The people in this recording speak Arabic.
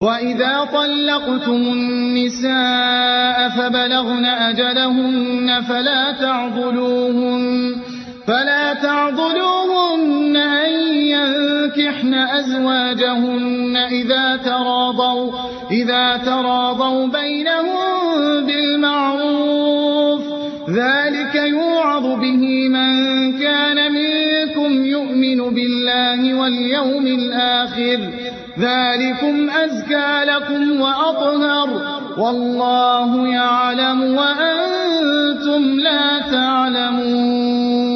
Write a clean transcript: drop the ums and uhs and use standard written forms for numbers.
وإذا طلقتم النساء فبلغن أجلهن فلا تعضلوهن أن ينكحن أزواجهن إذا تراضوا بينهم بالمعروف، ذلك يوعظ به من كان منكم يؤمن بالله واليوم الآخر، ذلكم أزكى لكم وأطهر، والله يعلم وأنتم لا تعلمون.